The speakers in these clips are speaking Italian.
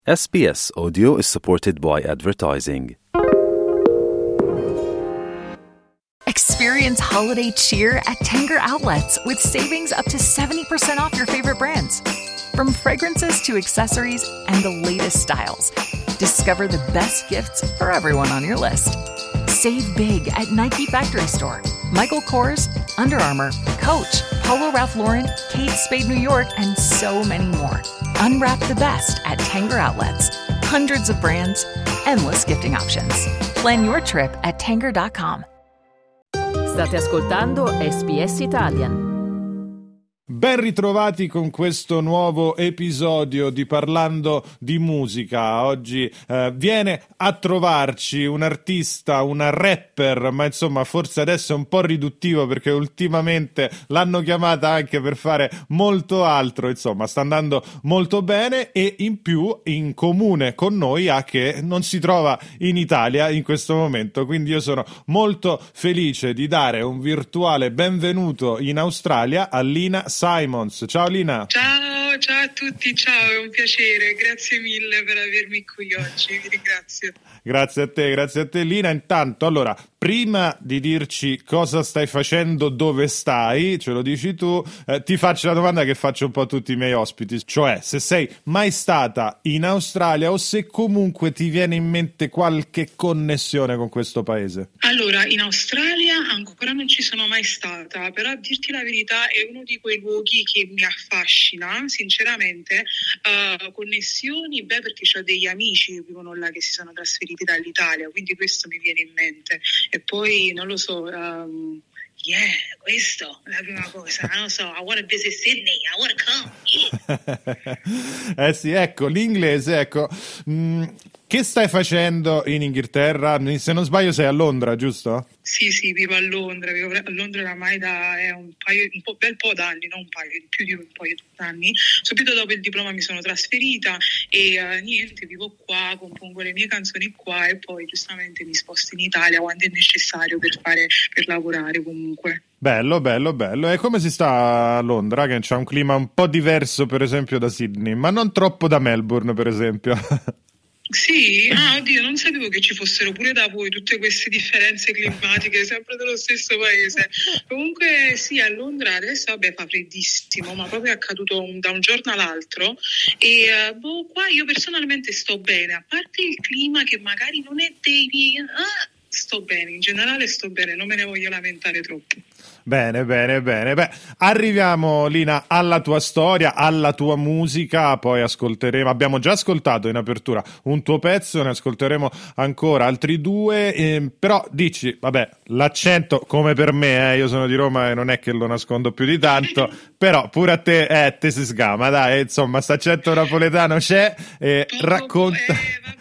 SBS Audio is supported by advertising. Experience holiday cheer at Tanger Outlets with savings up to 70% off your favorite brands. From fragrances to accessories and the latest styles, discover the best gifts for everyone on your list. Save big at Nike Factory Store, Michael Kors, Under Armour, Coach, Polo Ralph Lauren, Kate Spade New York, and so many more. Unwrap the best at Tanger Outlets. Hundreds of brands, endless gifting options. Plan your trip at tanger.com. State ascoltando SBS Italian. Ben ritrovati con questo nuovo episodio di Parlando di Musica. Oggi viene a trovarci un artista, una rapper, ma insomma forse adesso è un po' riduttivo perché ultimamente l'hanno chiamata anche per fare molto altro, insomma sta andando molto bene e in più in comune con noi ha che non si trova in Italia in questo momento, quindi io sono molto felice di dare un virtuale benvenuto in Australia a Lina Simons. Ciao Lina. Ciao a tutti, ciao, è un piacere, grazie mille per avermi qui oggi, vi ringrazio. Grazie a te Lina. Intanto, allora, prima di dirci cosa stai facendo, dove stai, ce lo dici tu, ti faccio la domanda che faccio un po' a tutti i miei ospiti, cioè se sei mai stata in Australia o se comunque ti viene in mente qualche connessione con questo paese. Allora, in Australia ancora non ci sono mai stata, però a dirti la verità è uno di quei luoghi che mi affascina, sinceramente. Connessioni, perché ho degli amici che vivono là, che si sono trasferiti dall'Italia, quindi questo mi viene in mente. E poi, non lo so, questo è la prima cosa, non lo so, I want to visit Sydney, I want to come. Sì, ecco, l'inglese, ecco. Che stai facendo in Inghilterra? Se non sbaglio sei a Londra, giusto? Sì, vivo a Londra oramai da bel po' d'anni, non un paio, più di un paio d'anni. Subito dopo il diploma mi sono trasferita e niente, vivo qua, compongo le mie canzoni qua e poi giustamente mi sposto in Italia quando è necessario per lavorare comunque. Bello. E come si sta a Londra? Che c'è un clima un po' diverso per esempio da Sydney, ma non troppo da Melbourne per esempio. Sì? Oddio, non sapevo che ci fossero pure da voi tutte queste differenze climatiche, sempre dello stesso paese. Comunque sì, a Londra adesso fa freddissimo, ma proprio è accaduto da un giorno all'altro e qua io personalmente sto bene, a parte il clima che magari non è dei miei... sto bene, in generale sto bene, non me ne voglio lamentare troppo. Bene. Beh, arriviamo Lina alla tua storia, alla tua musica, poi abbiamo già ascoltato in apertura un tuo pezzo, ne ascolteremo ancora altri due, però dici, l'accento come per me, io sono di Roma e non è che lo nascondo più di tanto, però pure a te si sgama, dai, insomma, st'accento napoletano c'è, racconta...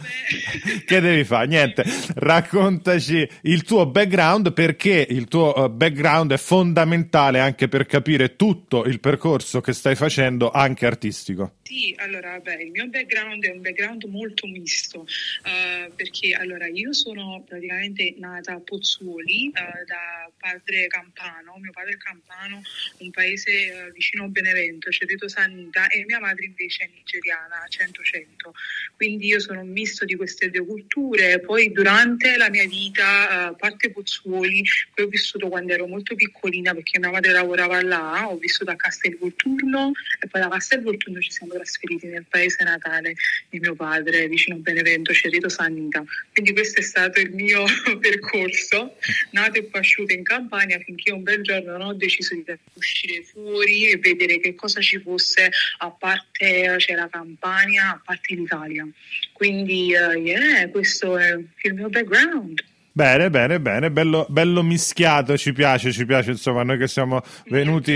Che devi fare? Niente, raccontaci il tuo background, perché il tuo background è fondamentale anche per capire tutto il percorso che stai facendo anche artistico. Sì, allora, il mio background è un background molto misto, perché allora io sono praticamente nata a Pozzuoli da padre campano, mio padre è campano, un paese vicino a Benevento, Cerreto Sannita, e mia madre invece è nigeriana, 100-100, quindi io sono un misto di queste due culture. Poi durante la mia vita, a parte Pozzuoli, poi ho vissuto quando ero molto piccolina perché mia madre lavorava là, ho vissuto a Castelvolturno e poi da Castelvolturno ci siamo trasferiti nel paese natale di mio padre, vicino a Benevento, Cerreto Sannita. Quindi questo è stato il mio percorso, nato e cresciuto in Campania, finché un bel giorno non ho deciso di uscire fuori e vedere che cosa ci fosse, a parte la Campania, a parte l'Italia. Quindi questo è il mio background. Bene, bello mischiato, ci piace, insomma, noi che siamo venuti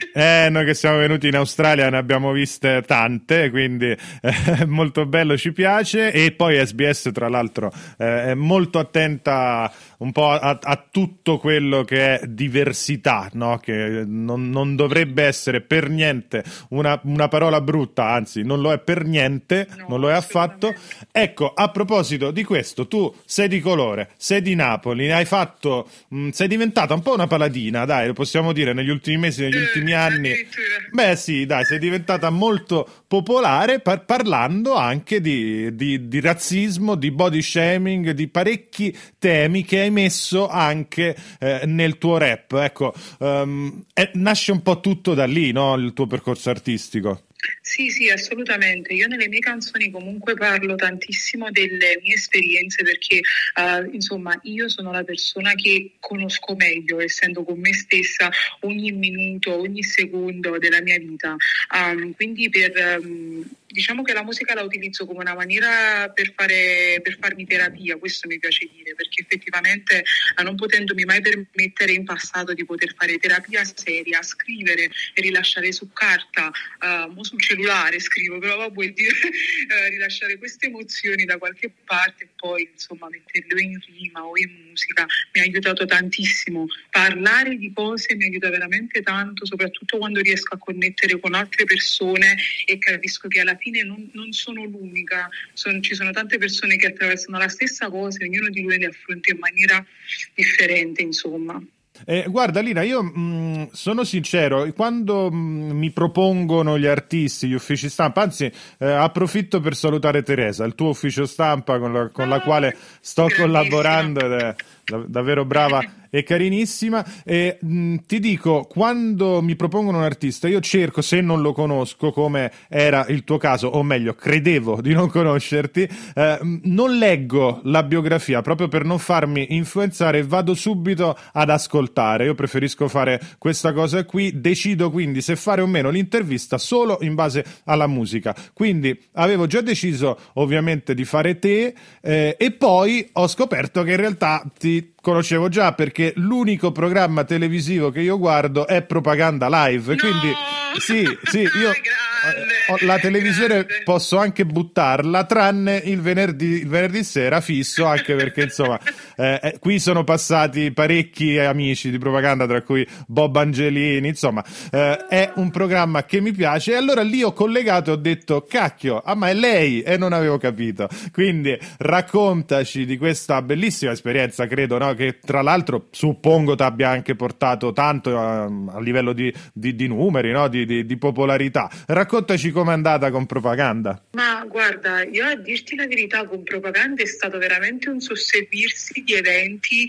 in Australia ne abbiamo viste tante, quindi molto bello, ci piace. E poi SBS tra l'altro è molto attenta un po' a tutto quello che è diversità, no? Che non dovrebbe essere per niente una parola brutta, anzi non lo è per niente, non lo è affatto. Ecco, a proposito di questo, tu sei di colore, sei di Napoli, hai fatto, sei diventata un po' una paladina, dai, lo possiamo dire, negli ultimi mesi, negli ultimi anni. Beh sì, dai, sei diventata molto popolare parlando anche di razzismo, di body shaming, di parecchi temi che hai messo anche nel tuo rap. Ecco, nasce un po' tutto da lì, no? Il tuo percorso artistico. Sì, sì, assolutamente. Io nelle mie canzoni comunque parlo tantissimo delle mie esperienze perché, insomma, io sono la persona che conosco meglio, essendo con me stessa ogni minuto, ogni secondo della mia vita. Quindi diciamo che la musica la utilizzo come una maniera per farmi terapia, questo mi piace dire, perché effettivamente non potendomi mai permettere in passato di poter fare terapia seria, scrivere e rilasciare su carta, sul cellulare scrivo, però vuol dire rilasciare queste emozioni da qualche parte e poi insomma metterle in rima o in musica mi ha aiutato tantissimo. Parlare di cose mi aiuta veramente tanto, soprattutto quando riesco a connettere con altre persone e capisco che alla fine non sono l'unica, ci sono tante persone che attraversano la stessa cosa e ognuno di noi le affronta in maniera differente, insomma. Guarda Lina, io sono sincero, quando mi propongono gli artisti, gli uffici stampa, anzi approfitto per salutare Teresa, il tuo ufficio stampa con la quale sto collaborando ed è davvero brava e carinissima, e ti dico, quando mi propongono un artista io cerco, se non lo conosco come era il tuo caso, o meglio credevo di non conoscerti, non leggo la biografia proprio per non farmi influenzare e vado subito ad ascoltare. Io preferisco fare questa cosa qui, decido quindi se fare o meno l'intervista solo in base alla musica, quindi avevo già deciso ovviamente di fare te, e poi ho scoperto che in realtà ti conoscevo già perché l'unico programma televisivo che io guardo è Propaganda Live, no! Quindi sì, io la televisione posso anche buttarla tranne il venerdì sera fisso, anche perché insomma qui sono passati parecchi amici di Propaganda, tra cui Bob Angelini, insomma è un programma che mi piace, e allora lì ho collegato e ho detto cacchio, ma è lei, e non avevo capito. Quindi raccontaci di questa bellissima esperienza, credo, no? Che tra l'altro suppongo ti abbia anche portato tanto a livello di numeri, no? Di popolarità. Raccontaci com'è andata con Propaganda. Ma guarda, io a dirti la verità, con Propaganda è stato veramente un susseguirsi di eventi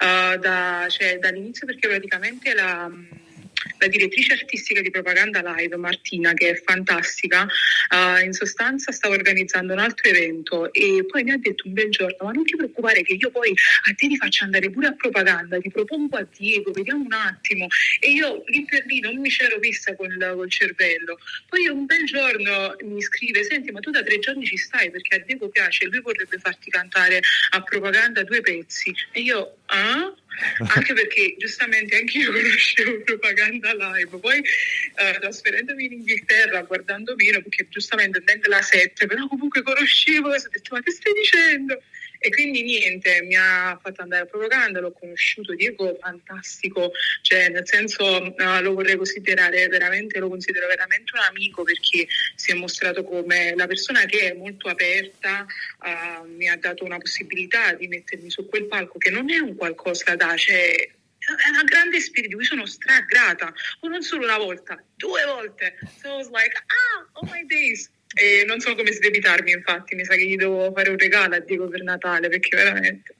dall'inizio, perché praticamente la direttrice artistica di Propaganda Live, Martina, che è fantastica, in sostanza stava organizzando un altro evento e poi mi ha detto un bel giorno: ma non ti preoccupare che io poi a te ti faccio andare pure a Propaganda, ti propongo a Diego, vediamo un attimo. E io lì per lì non mi c'ero vista col cervello. Poi un bel giorno mi scrive: senti, ma tu da 3 giorni ci stai perché a Diego piace, lui vorrebbe farti cantare a Propaganda 2 pezzi. E io anche perché giustamente anche io conoscevo Propaganda Live, poi trasferendomi in Inghilterra, guardando meno, perché giustamente andando la 7, però comunque conoscevo, ho detto ma che stai dicendo? E quindi niente, mi ha fatto andare a Propaganda, l'ho conosciuto, Diego fantastico, cioè nel senso lo considero veramente un amico, perché si è mostrato come la persona che è molto aperta, mi ha dato una possibilità di mettermi su quel palco che non è un qualcosa è una grande spirito, io sono stragrata, non solo una volta, 2 volte, so I was like, oh my days. E non so come sdebitarmi, infatti mi sa che gli devo fare un regalo a Diego per Natale, perché veramente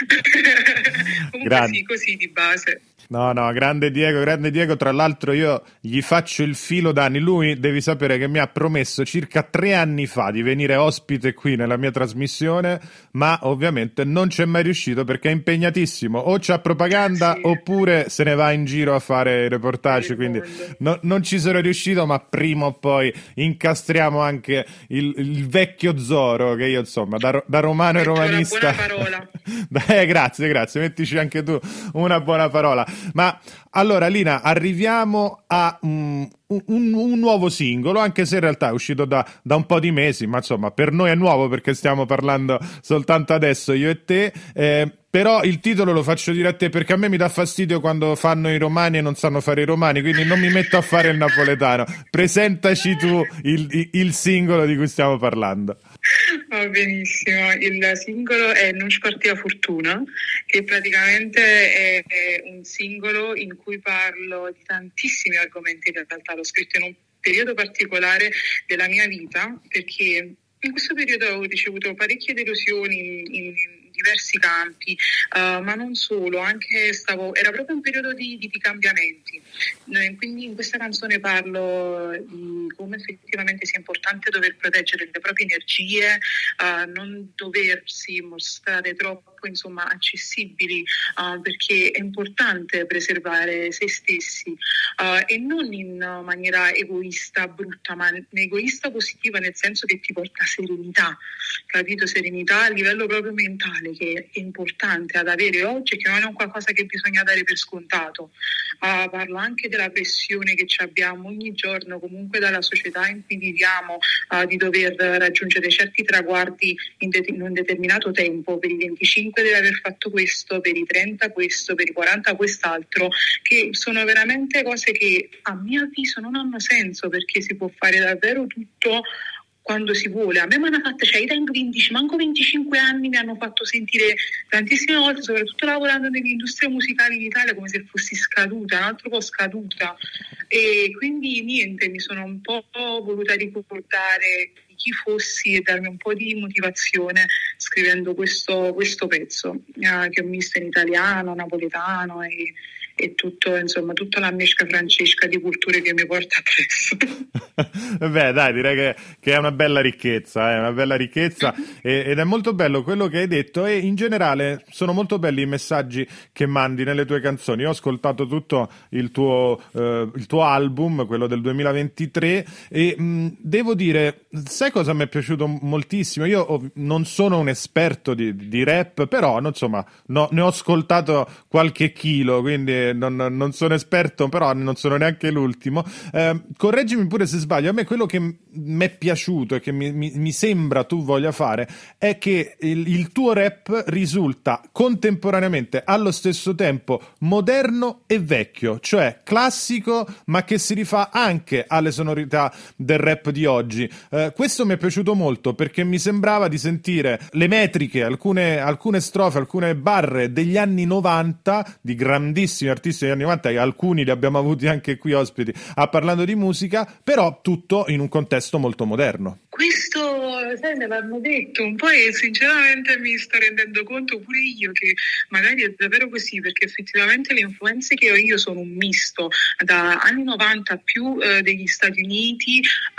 comunque sì, così di base. No, grande Diego, tra l'altro io gli faccio il filo d'anni. Lui, devi sapere che mi ha promesso circa 3 anni fa di venire ospite qui nella mia trasmissione, ma ovviamente non c'è mai riuscito perché è impegnatissimo, o c'ha Propaganda oppure se ne va in giro a fare reportage, quindi non ci sono riuscito, ma prima o poi incastriamo anche il vecchio Zoro, che io insomma da romano e romanista... Una buona parola. Grazie, mettici anche tu una buona parola. Ma allora Lina, arriviamo a un nuovo singolo, anche se in realtà è uscito da un po' di mesi, ma insomma per noi è nuovo perché stiamo parlando soltanto adesso io e te, però il titolo lo faccio dire a te perché a me mi dà fastidio quando fanno i romani e non sanno fare i romani, quindi non mi metto a fare il napoletano. Presentaci tu il singolo di cui stiamo parlando. Va benissimo, il singolo è Non ci partia fortuna, che praticamente è un singolo in cui parlo di tantissimi argomenti. In realtà l'ho scritto in un periodo particolare della mia vita, perché in questo periodo ho ricevuto parecchie delusioni in diversi campi, ma non solo, anche era proprio un periodo di cambiamenti. Quindi in questa canzone parlo di come effettivamente sia importante dover proteggere le proprie energie, non doversi mostrare troppo accessibili, perché è importante preservare se stessi, e non in maniera egoista, brutta, ma egoista positiva, nel senso che ti porta serenità, capito? Serenità a livello proprio mentale, che è importante ad avere oggi e che non è un qualcosa che bisogna dare per scontato. Parlo anche della pressione che ci abbiamo ogni giorno, comunque dalla società in cui viviamo, di dover raggiungere certi traguardi in un determinato tempo. Per i 25 deve aver fatto questo, per i 30 questo, per i 40 quest'altro, che sono veramente cose che a mio avviso non hanno senso, perché si può fare davvero tutto quando si vuole. A me mi hanno fatto, i tempi 25 anni mi hanno fatto sentire tantissime volte, soprattutto lavorando nell'industria musicale in Italia, come se fossi scaduta, un altro po' scaduta, e quindi niente, mi sono un po' voluta ricordare di chi fossi e darmi un po' di motivazione scrivendo questo pezzo, che è un misto in italiano, napoletano e tutto, insomma, tutta la mesca francesca di culture che mi porta appresso. Beh, dai, direi che è una bella ricchezza, ed è molto bello quello che hai detto, e in generale sono molto belli i messaggi che mandi nelle tue canzoni. Io ho ascoltato tutto il tuo album, quello del 2023, e devo dire, sai cosa mi è piaciuto moltissimo? Io non sono un esperto di rap, però insomma ne ho ascoltato qualche chilo, quindi non sono esperto, però non sono neanche l'ultimo. Correggimi pure se sbaglio. A me quello che mi è piaciuto e che mi sembra tu voglia fare è che il tuo rap risulta contemporaneamente allo stesso tempo moderno e vecchio, cioè classico ma che si rifà anche alle sonorità del rap di oggi. Questo mi è piaciuto molto, perché mi sembrava di sentire le metriche, alcune strofe, alcune barre degli anni 90 di grandissimi artisti degli anni 90, e alcuni li abbiamo avuti anche qui ospiti parlando di musica, però tutto in un contesto molto moderno. Questo, sai, me l'hanno detto un po', e sinceramente mi sto rendendo conto pure io che magari è davvero così, perché effettivamente le influenze che ho io sono un misto da anni 90 più degli Stati Uniti,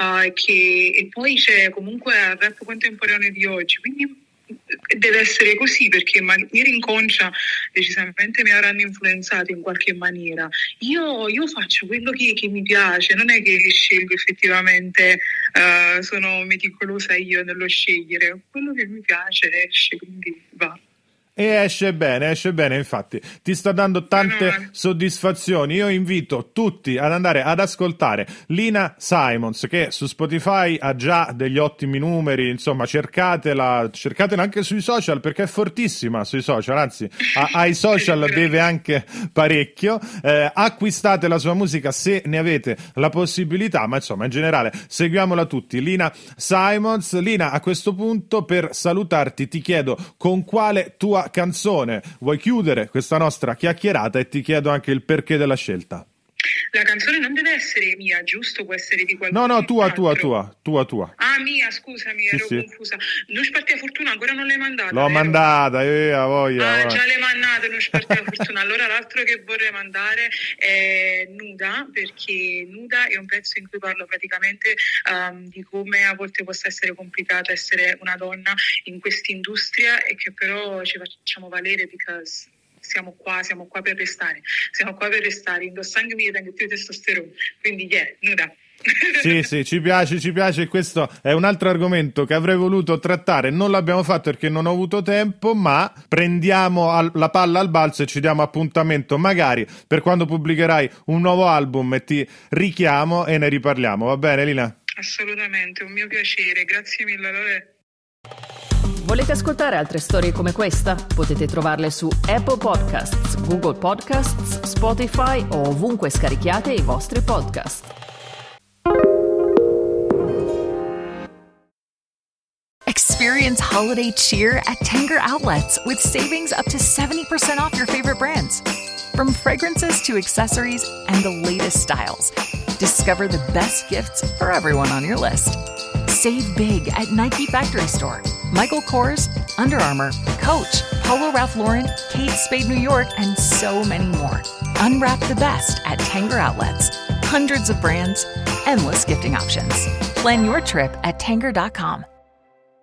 e poi c'è comunque il rap contemporaneo di oggi, quindi deve essere così, perché in maniera inconscia decisamente mi avranno influenzato in qualche maniera. Io faccio quello che mi piace, non è che scelgo effettivamente, sono meticolosa io nello scegliere, quello che mi piace esce, quindi va. E esce bene, infatti ti sta dando tante soddisfazioni. Io invito tutti ad andare ad ascoltare Lina Simons, che su Spotify ha già degli ottimi numeri, insomma cercatela anche sui social, perché è fortissima sui social, anzi ai social deve anche parecchio. Acquistate la sua musica se ne avete la possibilità, ma insomma in generale seguiamola tutti. Lina Simons. Lina, a questo punto, per salutarti ti chiedo con quale tua canzone vuoi chiudere questa nostra chiacchierata, e ti chiedo anche il perché della scelta. La canzone non deve essere mia, giusto? Può essere di qualcuno. No, tua. Ah, mia, scusami, ero confusa. Non ci partia fortuna, ancora non l'hai mandata? L'ho mandata, voglia. Già l'hai mandata, non ci partia fortuna. Allora l'altro che vorrei mandare è Nuda, perché Nuda è un pezzo in cui parlo praticamente di come a volte possa essere complicato essere una donna in quest'industria, e che però ci facciamo valere, because siamo qua per restare, indossando mi tengo più testosterone, quindi Nuda. Sì, ci piace. Questo è un altro argomento che avrei voluto trattare, non l'abbiamo fatto perché non ho avuto tempo, ma prendiamo la palla al balzo e ci diamo appuntamento magari per quando pubblicherai un nuovo album, e ti richiamo e ne riparliamo, va bene Lina? Assolutamente, un mio piacere, grazie mille Lore. Volete ascoltare altre storie come questa? Potete trovarle su Apple Podcasts, Google Podcasts, Spotify o ovunque scarichiate i vostri podcast. Experience holiday cheer at Tanger Outlets with savings up to 70% off your favorite brands. From fragrances to accessories and the latest styles, discover the best gifts for everyone on your list. Save big at Nike Factory Store, Michael Kors, Under Armour, Coach, Polo Ralph Lauren, Kate Spade New York, and so many more. Unwrap the best at Tanger Outlets. Hundreds of brands, endless gifting options. Plan your trip at Tanger.com.